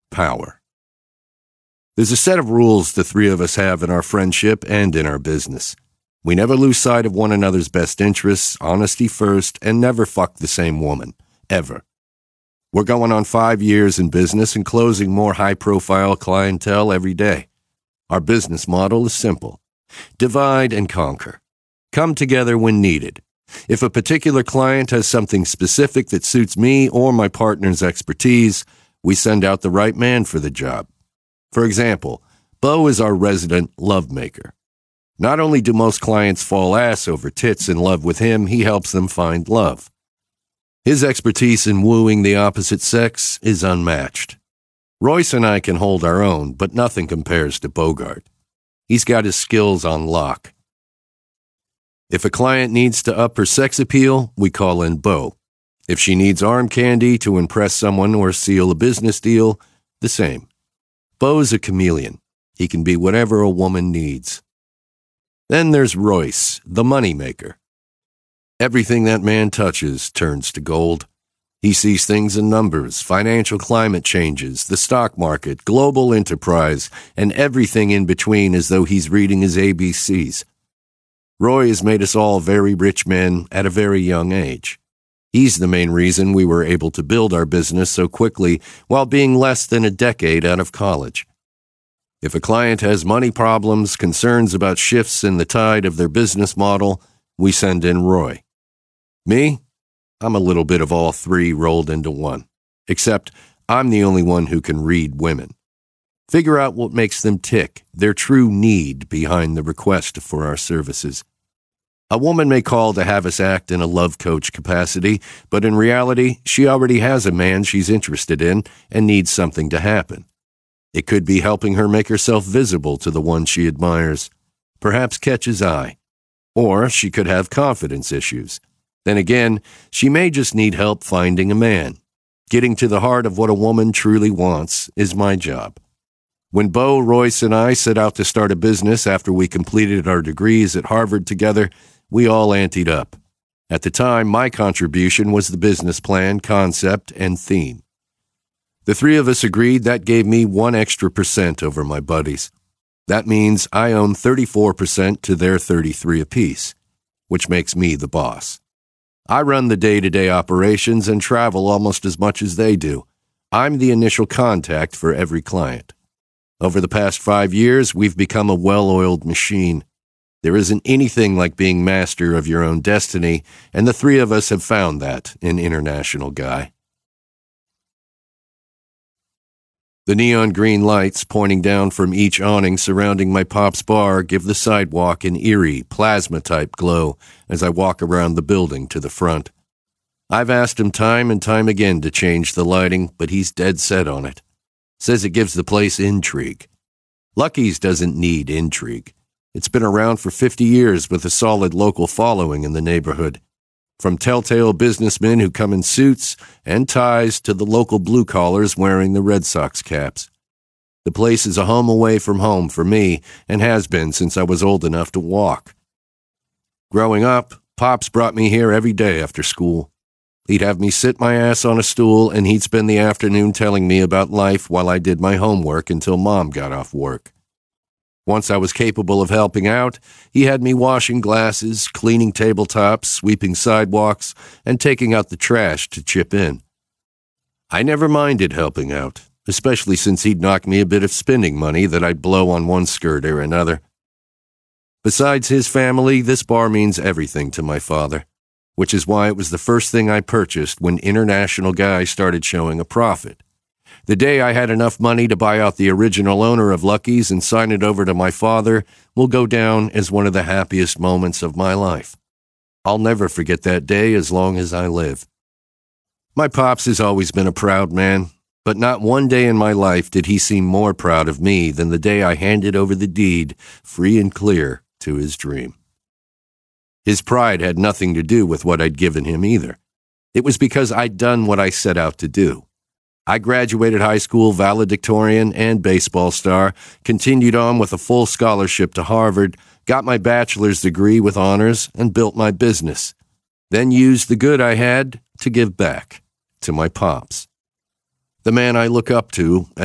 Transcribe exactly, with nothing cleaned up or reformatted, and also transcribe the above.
power. There's a set of rules the three of us have in our friendship and in our business. We never lose sight of one another's best interests, honesty first, and never fuck the same woman. Ever. We're going on five years in business and closing more high-profile clientele every day. Our business model is simple. Divide and conquer. Come together when needed. If a particular client has something specific that suits me or my partner's expertise, we send out the right man for the job. For example, Bo is our resident love maker. Not only do most clients fall ass over tits in love with him, he helps them find love. His expertise in wooing the opposite sex is unmatched. Royce and I can hold our own, but nothing compares to Bogart. He's got his skills on lock. If a client needs to up her sex appeal, we call in Bo. If she needs arm candy to impress someone or seal a business deal, the same. Bo's a chameleon. He can be whatever a woman needs. Then there's Royce, the moneymaker. Everything that man touches turns to gold. He sees things in numbers, financial climate changes, the stock market, global enterprise, and everything in between as though he's reading his A B Cs. Roy has made us all very rich men at a very young age. He's the main reason we were able to build our business so quickly while being less than a decade out of college. If a client has money problems, concerns about shifts in the tide of their business model, we send in Roy. Me? I'm a little bit of all three rolled into one. Except I'm the only one who can read women. Figure out what makes them tick, their true need behind the request for our services. A woman may call to have us act in a love coach capacity, but in reality, she already has a man she's interested in and needs something to happen. It could be helping her make herself visible to the one she admires, perhaps catch his eye. Or she could have confidence issues. Then again, she may just need help finding a man. Getting to the heart of what a woman truly wants is my job. When Bo, Royce, and I set out to start a business after we completed our degrees at Harvard together, we all anteed up. At the time, my contribution was the business plan, concept, and theme. The three of us agreed that gave me one extra percent over my buddies. That means I own thirty-four percent to their thirty-three apiece, which makes me the boss. I run the day-to-day operations and travel almost as much as they do. I'm the initial contact for every client. Over the past five years, we've become a well-oiled machine. There isn't anything like being master of your own destiny, and the three of us have found that in International Guy. The neon green lights pointing down from each awning surrounding my pop's bar give the sidewalk an eerie, plasma-type glow as I walk around the building to the front. I've asked him time and time again to change the lighting, but he's dead set on it. Says it gives the place intrigue. Lucky's doesn't need intrigue. It's been around for fifty years with a solid local following in the neighborhood. From telltale businessmen who come in suits and ties to the local blue-collars wearing the Red Sox caps. The place is a home away from home for me and has been since I was old enough to walk. Growing up, Pops brought me here every day after school. He'd have me sit my ass on a stool and he'd spend the afternoon telling me about life while I did my homework until Mom got off work. Once I was capable of helping out, he had me washing glasses, cleaning tabletops, sweeping sidewalks, and taking out the trash to chip in. I never minded helping out, especially since he'd knock me a bit of spending money that I'd blow on one skirt or another. Besides his family, this bar means everything to my father, which is why it was the first thing I purchased when International Guy started showing a profit. The day I had enough money to buy out the original owner of Lucky's and sign it over to my father will go down as one of the happiest moments of my life. I'll never forget that day as long as I live. My pops has always been a proud man, but not one day in my life did he seem more proud of me than the day I handed over the deed, free and clear, to his dream. His pride had nothing to do with what I'd given him either. It was because I'd done what I set out to do. I graduated high school valedictorian and baseball star, continued on with a full scholarship to Harvard, got my bachelor's degree with honors, and built my business. Then used the good I had to give back to my pops. The man I look up to